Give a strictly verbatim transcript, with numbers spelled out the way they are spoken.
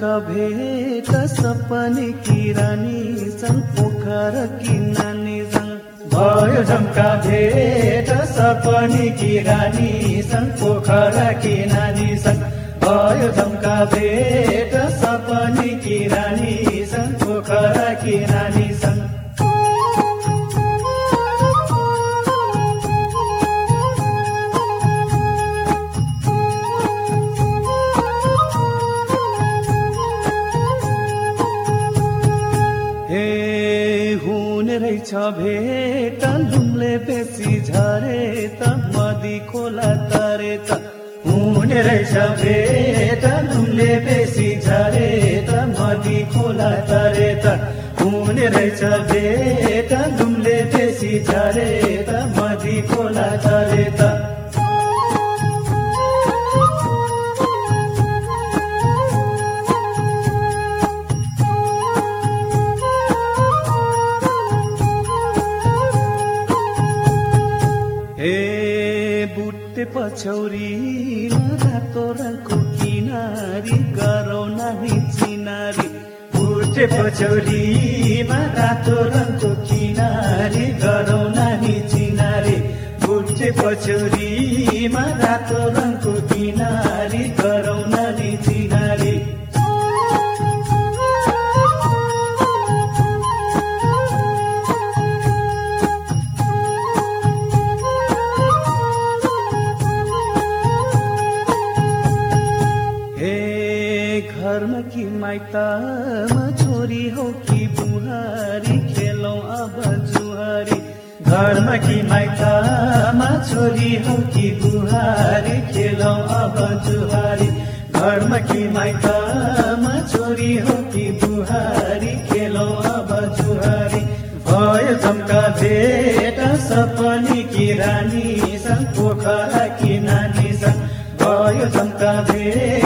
भेट सपने की रानी सँग पोखरा की नानी सँग भयो झम्का भेट सपने की रानी सँग पोखरा की नानी सँग भयो झम्का भेट सपने की रानी सँग पोखरा की नानी सँग छ भेट लुम्ले बेसी झरे त मदी खोला तरे त हुने रहेछ भेट लुम्ले बेसी झरे त मदी खोला तरे त हुने रहेछ भेट लुम्ले बेसी झरे त मदी खोला तरे त पछौरी रातो रङको किनारी गरौ नानी चिनारी बुटे पछौरीमा रातो रङको किनारी गरौ नानी चिनारी बुटे पछौरीमा रातो रङको किनारी गरौ नानी चिनारी घरमा कि माइतमा छोरी हो कि बुहारी खेलौं अब जुहारी घरमा कि माइतमा छोरी हो कि बुहारी खेलौं अब जुहारी घरमा कि माइतमा छोरी हो कि बुहारी खेलौं अब जुहारी भयो झम्का भेट सपने की रानी सँग पोखरा की नानी सँग भयो झम्का भेट